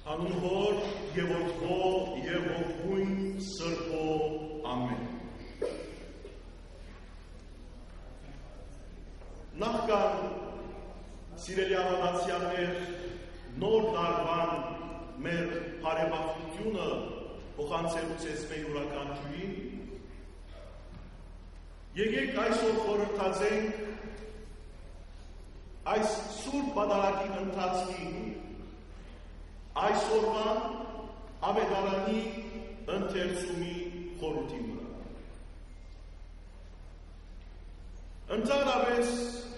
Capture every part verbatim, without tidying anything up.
Անուն Հոր և Որդու և Ողբույն Սրբո ամեն։ Նախքան սիրելի ավանդացիաներ նոր տարվան մեր բարեբախտությունը փոխանցելուց ես մեր յուրաքանչյուրին, եկեք այսօր խորհրդածենք այս սուրբ պատարագի ընթացքին այսօրվա ավետարանի ընթերցումի խորհրդի վրա։ Ընդհանրապես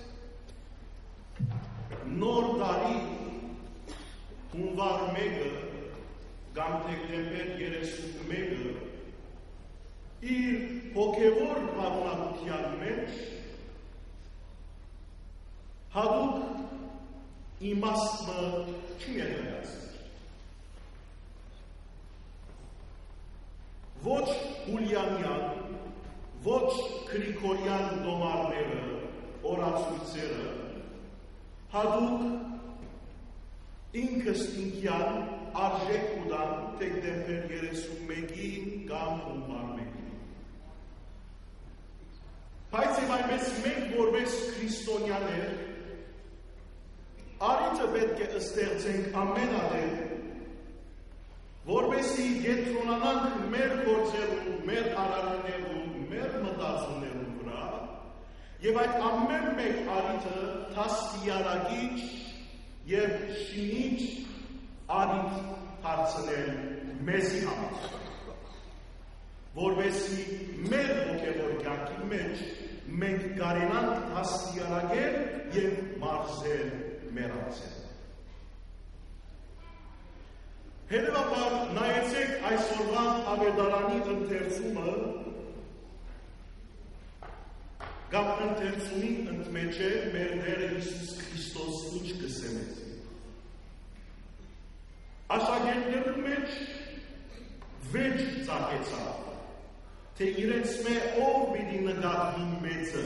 նոր տարի հունվար մեկը կամ դեկտեմբեր երեսունմեկը իր հոգևոր պատմության մեջ հատուկ իմաստը չի ներկայացել։ Ոչ հուլիանյան, ոչ գրիգորյան տոմարները, օրացույցերը, հատուկ ինքս ինքյան արժեք ուտան դեկտեմբեր երեսունմեկին կամ հունվար մեկին։ Բայց և այնպես մենք որպես քրիստոնյաներ առիթը պետք է ստեղծենք ամենատեղ, որպեսզի կենտրոնանանք մեր գործերում, մեր արարքներում, մեր մտածումներում վրա, և այդ ամեն մեկ առիթը դաստիարակիչ և շինիչ առիթ դարձնել մեզի համար, որպեսզի մեր հոգևոր կյանքի մեջ մենք կարենանք դաստիարակել և մարզել մեր անձերը։ Հետևաբար նայեցեք այսօրվա ավետարանի ընթերցումը կամ ընթերցումի ընդմեջ է մեր Տերը Հիսուս Քրիստոս ինչ կսեմեց։ Աշակերտներու մեջ վեճ ծագեցավ, թե իրենց մե ով պիտի նկատվի մեծը,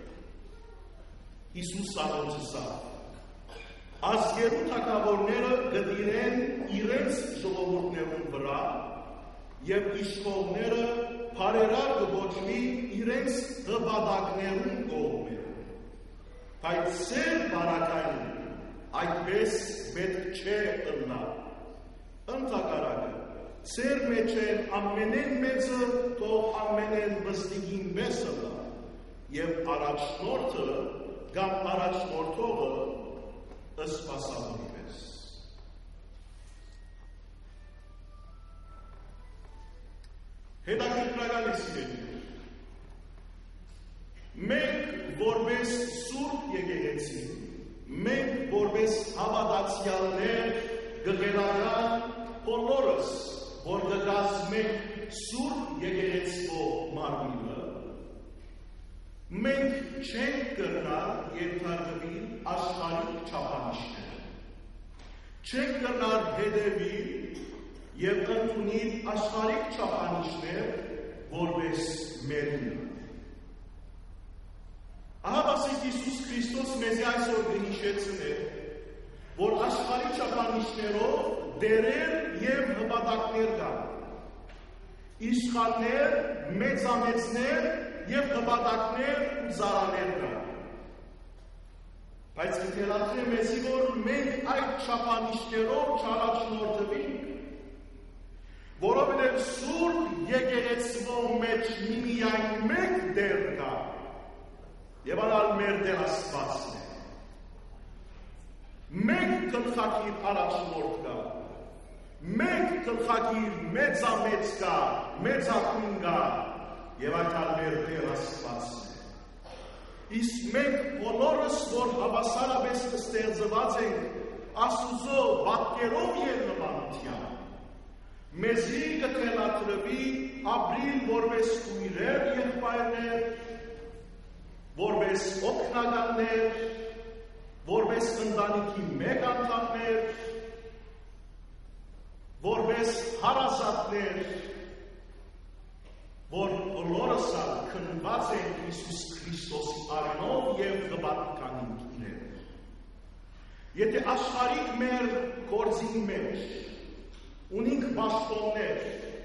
Հիսուս անոնցսավ։ Ազգերու թագավորները գտիրեն իրենց ժողովուրդներուն վրա և իշխողները բարերար կոչվի իրենց նպատակներուն կողմերը։ Բայց սեր բարակային այդպես պետք չէ ըլլա։ Ընդհակառակը, սեր մեջ են ամենեն մեծը թող ամենեն մստիկին մեծ ըլլա և առաջնորդը կամ առաջնորդողը սպասավորի պես։ Հետաքրքրական է սիրելի։ Մենք որպես սուրբ եկեղեցի, մենք որպես հավատացյալներ գղերական բոլորս, որ կկազմենք սուրբ եկեղեցու մարմինը, մենք չենք կրնա ենթարկվել աշխարհիկ չափանիշները։ Չենք կրնա հետևել և ընդունել աշխարհիկ չափանիշներ որպես մերինը։ Ահավասիկ Հիսուս Քրիստոս մեզ այսօր կհիշեցնե, որ աշխարհիկ չափանիշներով դերեր և նպատակներ կան։ Իշխաններ, մեծամեծներ և նպատակներ ու զարաներ կան։ Բայց կթելատրե մեզի, որ մենք այդ չափանիշներով չառաջնորդվենք, որովհետև սուրբ եկեղեցու մեջ միմիայն մեկ դեր կա, և անալ մեր Տեր Աստվածն է։ Մեկ գլխակիր առաջնորդ կա, մեկ գլխակիր մեծամեծ կա, մեծակույն կա, և այդ ալ մեր Տեր Աստվածն է։ Իսկ մենք բոլորս, որ հավասարապես ստեղծված ենք Աստուծո պատկերով և նմանությամբ, մեզի կթելատրվի ապրիլ որպես քույրեր եղբայրներ, որպես օգնականներ, որպես ընտանիքի մեկ անդամներ, որպես հարազատներ, որ բոլորս քննված են Հիսուս Քրիստոսի անունով և նպատականին իրեն։ Եթե աշխարհիկ մեր գործի մեջ ունենք պաշտոններ,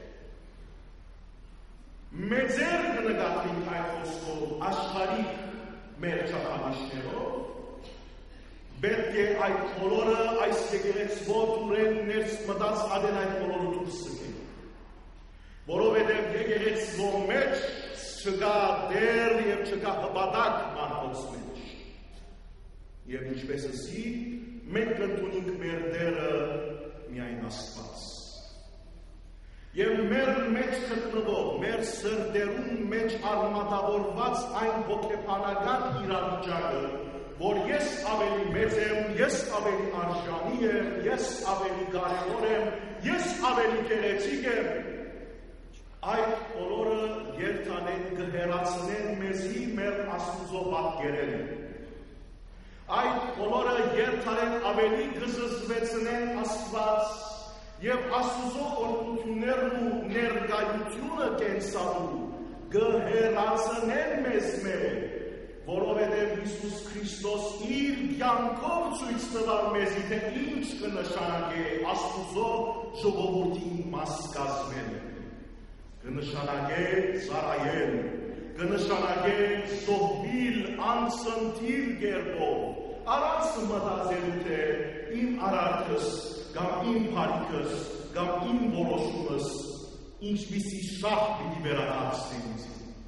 մեծեր կնկատվենք այդ խոսքով աշխարհիկ մեր չափանիշներով, պետք է այդ բոլորը այս եկեղեցվո դուրեն ներս մտած ադեն այդ բոլորը դուրս սգեն, որովհետև եկեղեցվո մեջ չկա դեր և չկա հպատակ մարդոց մեջ, և ինչպես ասի, մենք կընդունենք մեր դերը միայն Աստված։ Եվ մեր մեջ գտնվող, մեր սրտերում մեջ արմատավորված այն հոգեբանական իրավիճակը, որ ես ավելի մեծ եմ, ես ավելի արժանի եմ, ես ավելի կարևոր եմ, ես ավելի գեղեցիկ եմ, այդ բոլորը երթանեն կհեռացնեն մեզի մեր Աստուծո պատկերեն։ Այդ բոլորը երթանեն ավելի կզզվեցնեն Աստված և Աստուծո օրհնություններն ու ներկայությունը կենսալու կհեռացնեն մեզ մեր, որովհետև Հիսուս Քրիստոս իր կյանքով ցույց տվավ մեզի, թե ինչ կնշանակե Աստուծո ժողովրդի մաս կազմել, կնշանակե ծառայել, կնշանակե զոհվել անցնթիր կերպով, առանց մտածելու թե իմ արարքս կամ իմ բարիքս կամ իմ որոշումս ինչպիսի շահ պիտի վերադարձնի ինձ։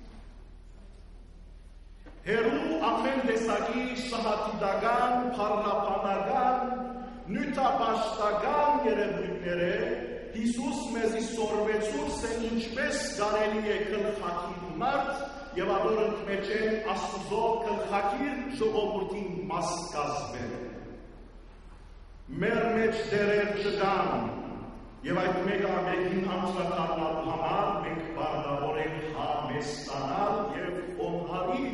Հերու ամեն տեսակի շահատիտական, փառապանական, նյութապաշտական երևույթները Հիսուս մեզի սորվեցուց է ինչպես կարելի է գլխակիր մարդ և ադորըք մեջ են Աստուծո գլխակիր ժողովրդին մաս կազմել։ Մեր մեջ դերեր չկան և այդ մեկ ամենին ամսակալնալու համար մենք պարտավոր ենք համեստանալ և օնհարի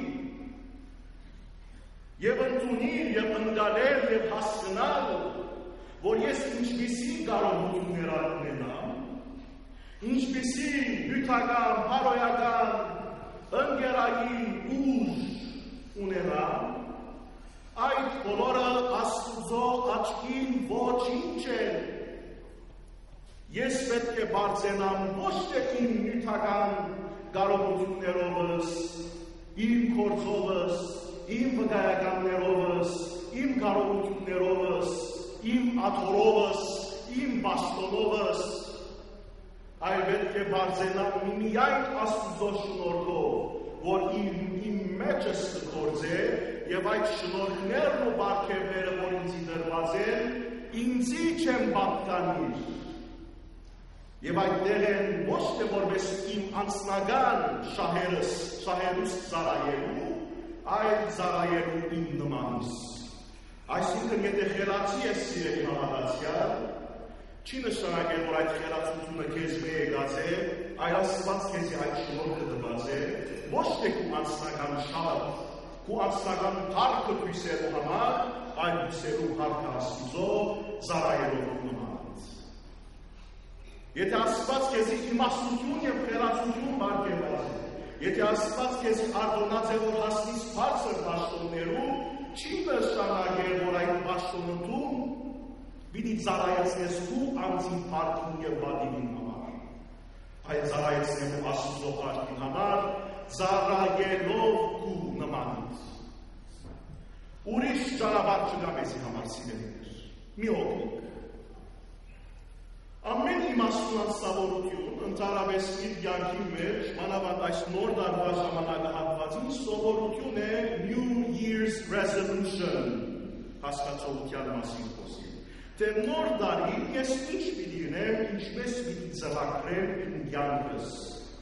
և ընդունիր և ընկալել և հասկանալ, որ ես ինչպիսի կարողություններ ունենամ, ինչպիսի նյութական, բարոյական, ընկերային ուժ ունենամ, այդ բոլորը Աստուծո աչքին ոչինչ են։ Ես պետք է բարձենամ ոչ թե իմ նյութական կարողություններովս, իմ գործովս, իմ վկայականներովս, իմ կարողություններովս, իմ աթորովս, իմ բաստոնովս, այլ պետք է բարձենամ միայն Աստուծո շնորհով, որ իմ մեջս կգործե և այդ շնորհներն ու պարգևները, որ ինձի դրված են, ինձի չեն պատկանիր։ Եվ այդտեղ են ոչ թե որպես իմ անձնական շահերս, շահերուս ծառայելու, այլ ծառայելու իմ նմանուս։ Այսինքն, եթե խելացի ես սիրելի հավատացյալ, չի նշանակել, որ այդ խելացությունը քեզ մի եկած է, այլ Աստված քեզի այդ շնորհը տված է, ոչ թե քո անձնական շահ, քո անձնական փառքը հույսելու համար, այլ հույսելու փառքը Աստուծո ծառայելով նմանից։ Եթե Աստված քեզի իմաստություն և խելացություն պարգևած է, եթե Աստված քեզի արտոնած է, որ հասնես բարձր պաշտոններում, չի նշանակել, որ այդ պաշտոններում պիտի ծառայեցնես քո անձին փառքին և բադիվին համար, այլ ծառայեցնելու Աստուծո փառքին համար, ծառայելով քո նմանից։ Ուրիշ ճանապարհ չկա մեզի համար սիրելիներ, մի օգնեք։ Ամեն իմաստուն անձնավորություն, ընդհանրապես իր կյանքի մեջ, մանավանդ այս նոր տարվա ժամանակահատվածին սովորություն է New Year's Resolution հասկացողության մասին խոսել։ Թե նոր տարի ես ինչ պիտի ունեմ, ինչպես պիտի ծրագրեմ իմ կյանքս։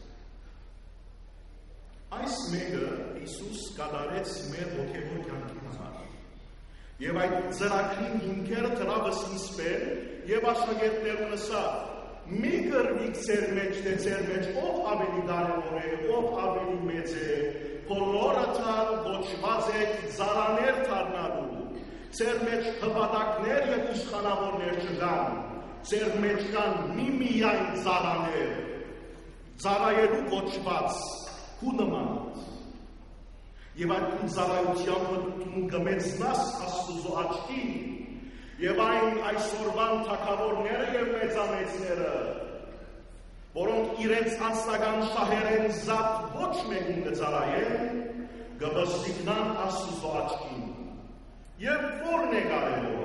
Այս մեկը Հիսուս կատարեց մեր հոգևոր կյանքի համար։ Եվ այդ ծրագրին հիմքերը տրավս իսպեր և աշակերտներն ասավ, մի կրվիք ձեր մեջ, թե ձեր մեջ ով ավելի կարևոր է, ով ավելի մեծ է, բոլորը թալ ոչված եք ծառաներ դառնալու, ձեր մեջ հպատակներ և իշխանավորներ չկան, ձեր մեջ կան միմիայն ծառաներ, ծառայելու ոչված, քու նմանից։ Եվ այդ ծառայությամբ դու կմեծնաս Աստուծո աչքին, Եվ այն այսօրվան թագավորները եւ մեծամեծները, որոնք իրենց անձնական շահերեն զատ ոչ մեկին կծառայեն, կբստիքնան Աստծո աչքին։ Եվ ո՞րն է կարևորը։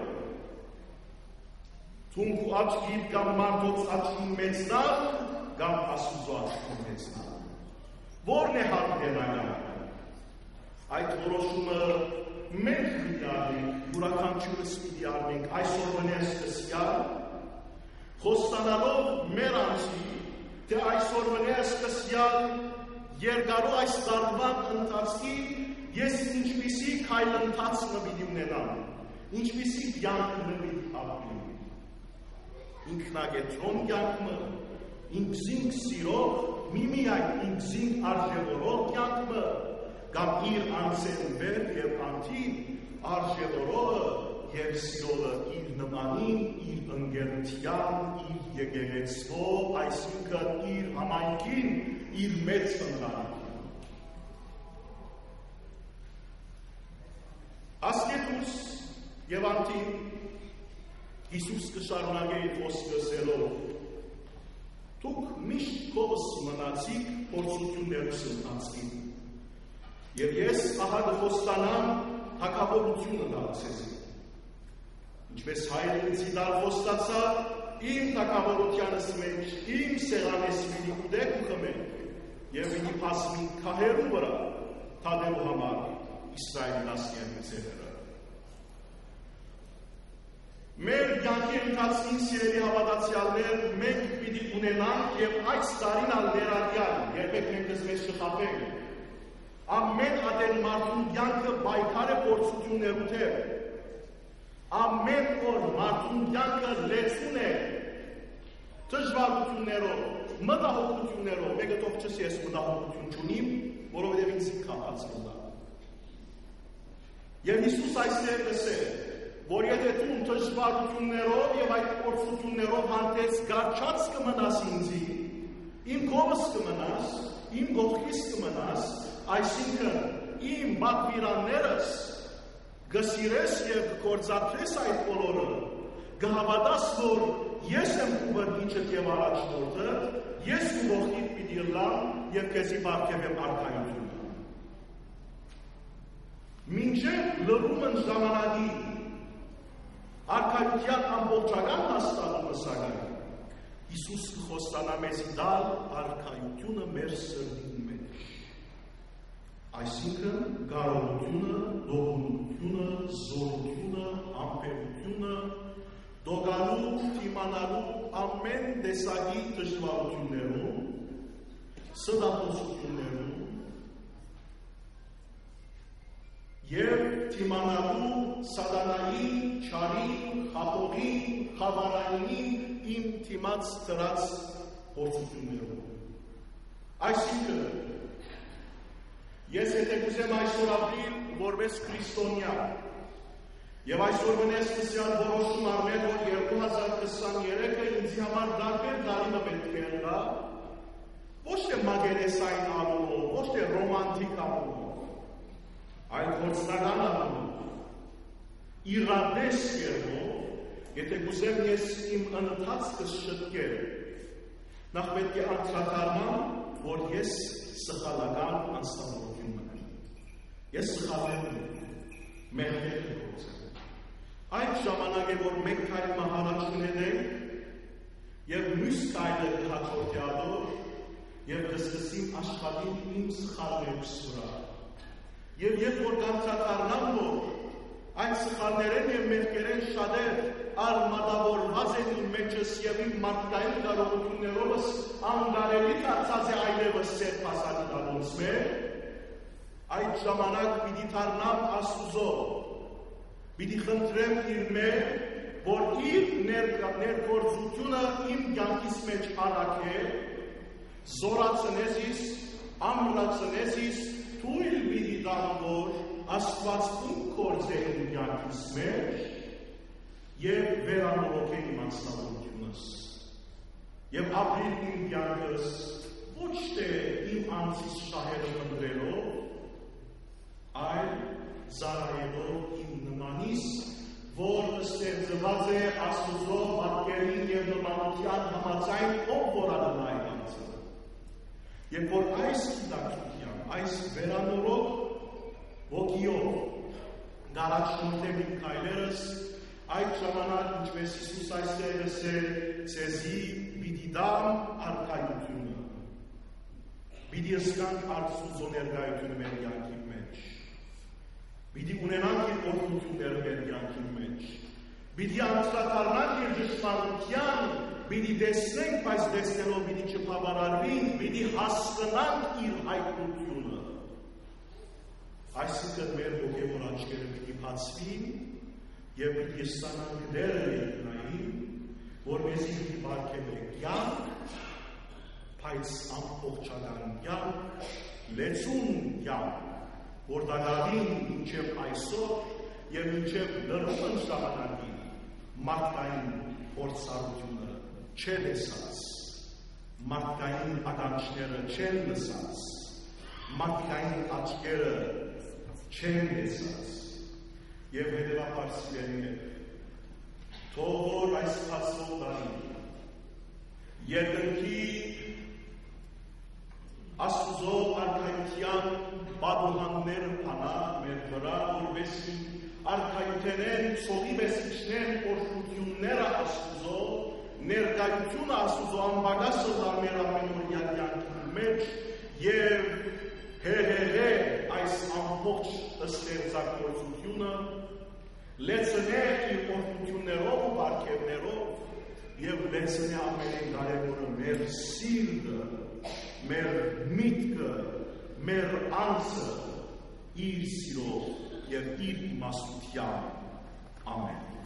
Թունք աչքին կամ մարդոց աչքին մեծնալ, կամ Աստծո աչքին մեծնալ։ Ո՞րն է հարմարական։ Այդ որոշումը մենք պիտի արնենք, յուրաքանչյուրս պիտի արնենք այսօրվա սկսյալ, խոստանալով մեր անձի, թե այսօրվա սկսյալ երկարու այս տարվան ընթացքի ես ինչպիսի քայլընթաց պիտի ունենամ, ինչպիսի կյանք պիտի ապրեմ։ Ինքնագետրոն կյանքը, ինքզինք սիրող, միմիայն ինքզինք արժևորող կյանքը, կամ իր անձեն վեր և անթին արժևորողը և սիրողը իր նմանին, իր ընկերության, իր եկեղեցվո, այսինքն իր համայնքին, իր մեծ ընտանիքին։ Ասկետուս և անթին Հիսուս կշարունակե իր խոսքը ասելով. «Դուք միշտ քովս մնացիք փորձություններս ընթացքին, և ես ահա կխոստանամ թագավորությունը դարձես։ Ինչպես հայրը ինձ դար խոստացա, իմ թագավորությանս մեջ, իմ սեղանես պիտի ուտեք ու խմեք, և պիտի փասվի քահերու վրա թադելու համար Իսրայելի դասյանի ցեղերը»։ Մեր կյանքի ընթացքին սիրելի հավատացյալներ, մենք պիտի ունենանք և այս տարին ալ ներառյալ, երբեք մենք մեզ չխաբենք, ամեն ատեն մարդուն կյանքը պայքար է փորձություններու թեր, ամեն օր մարդուն կյանքը լեցուն է դժվարություններով, մտահոգություններով, մեկը թող չես ես մտահոգություն չունիմ, որովհետև ինձ կապած կլա։ Եվ Հիսուս այստեղ ասել, որ եթե դու դժվարություններով եւ այդ փորձություններով հանդես գարչած կմնաս ինձի, իմ կողմս կմնաս, իմ գողքիս կմնաս, այսինքն իմ պատվիրաններս գսիրես եւ կործադրես այդ բոլորը, կհավատաս, որ ես եմ ուղղիչը եւ առաջնորդը, ես ու գողքիդ պիտի լամ եւ քեզի բարգեւեմ արքայությունը։ Մինչև լրումն ժամանակի արքայության ամբողջական հաստատումը սակայն Հիսուս խոստանա մեզ դալ արքայությունը մեր սրտի մեջ։ Այսինքն կարողությունը, դողունությունը, զորությունը, ամպերությունը, դոգալու, թիմանալու ամեն տեսակի դժվարություններում, սրտապոսություններում և թիմանալու սատանայի, չարի, խափողի, խավարային իմ թիմած դրած փորձություններով։ Այսինքն, ես եթե կուզեմ այսօր ապրիլ որպես քրիստոնյա, եւ այսօր մնես սկսյալ որոշում արնել, որ երկու հազար քսաներեքը ինձ համար դարբեր տարինը պետք է գա, ոչ թե մագերեսային առումով, ոչ թե ռոմանտիկ առումով, այլ գործնական առումով, իրադես կերպով, եթե կուզեմ ես իմ ընթացքս շտկել, նախ պետք է անդրադառնամ, որ ես սխալական անձնավորություն ունեմ։ Ես սխալել եմ, մեղմել եմ գործել։ Այդ ժամանակ է, որ մեկ քայլ մահանաչ ունենենք եւ մյուս քայլը կհաջորդի ադոր եւ կսկսեմ աշխատել իմ սխալներս վրա։ Եվ երբ որ կանցադառնամ, որ այդ սխալներեն եւ մեղքերեն շատեր արմատավորված են իմ մեջս եւ իմ մարդկային կարողություններովս անգարելի դարձած է այլևս սեր փասանի դալոնց մեր, այդ ժամանակ պիտի դառնամ Աստուծո, պիտի խնդրեմ իր մեր, որ իր ներգործությունը իմ կյանքիս մեջ առաքե, զորացնես, ամրացնես, թույլ պիտի տամ, որ Աստված իմ գործե իմ կյանքիս մեջ եւ վերանորոգե իմ անձնավորությունս եւ ապրիլ իմ կյանքս ոչ թե իմ անձիս շահերը կնդրելով, այլ զարայելով իմ նմանիս որ ստեղծված է Աստուծո պատկերին և նմանության համաձայն, ով որանում այն անձը։ Եվ որ այս գիտակցության, այս վերանորոգ ոգիով դարաշնորհել իմ քայլերս, այդ ժամանակ ինչպես Հիսուս այստեղ ասել, ցեզի պիտի դամ արքայությունը, պիտի զգանք Աստծո ներկայությունը մեր կյանքի մեջ, պիտի ունենանք իր օրհնությունները մեր կյանքի մեջ, պիտի անդրադառնանք իր ճշմարտության, պիտի տեսնենք, բայց տեսնելով պիտի չբավարարվենք, պիտի հասկանանք իր հայտնությունը։ Այսինքն մեր հոգևոր աչքերը պիտի բացվին և պիտի ստանանք դերը երկնային, որպեսզի պիտի պարգևենք կյանք, բայց ամբողջական կյանք, լեցուն կյանք, որ դառնին մինչև այսօր և մինչև լրումն ժամանակի մարդկային փորձառությունը չտեսած, մարդկային ականջները չեն լսած, մարդկային աչքերը չեն տեսած, և հետևաբար սիրելիներ, թող որ այս փաստով դառնի, երկնքի Աստուծո արքայության պատուհանները փանա մեր վրա, որպեսզի արքայութենեն ցողի վեսիչնեն օրհնությունները Աստուծո, ներկայությունը Աստուծո անբագասը դառ մեր ամենօրյա կյանքի մեջ և հեղեղե այս ամբողջ ստեղծագործությունը լեցնե իր օրհնություններով ու պարգևներով և լեցնե ամենին կարևորը մեր սիրտը, մեր միտքը, մեր անձը իր սիրով և իր իմաստությամբ։ Ամեն։